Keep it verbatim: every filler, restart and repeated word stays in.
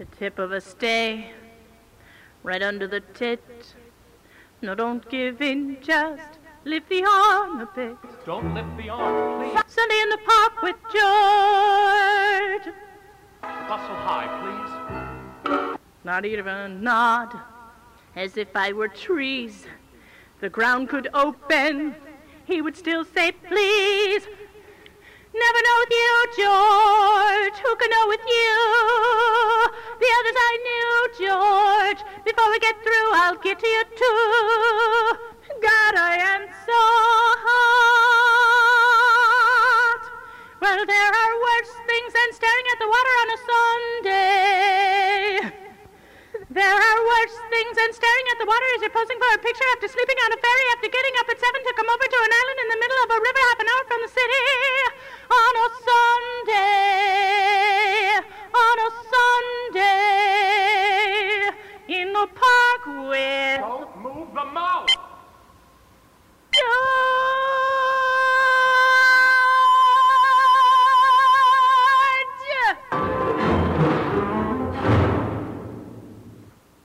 the tip of a stay, right under the tit. No, don't give in, just lift the arm a bit. Don't lift the arm, please. Sunday in the park with George. Bustle high, please. Not even a nod, as if I were trees. The ground could open, he would still say, please. Never know with you, George. Who can know with you? The others I knew, George. Before we get through, I'll get to you too. God, I am so hot. Well, there are worse things than staring at the water on a Sunday. There are worse things than staring at the water as you're posing for a picture after sleeping on a ferry, after getting up at seven to come over to an island in the middle of a river half an hour from the city on a Sunday, on a Sunday, in the park with... Don't move the mouth!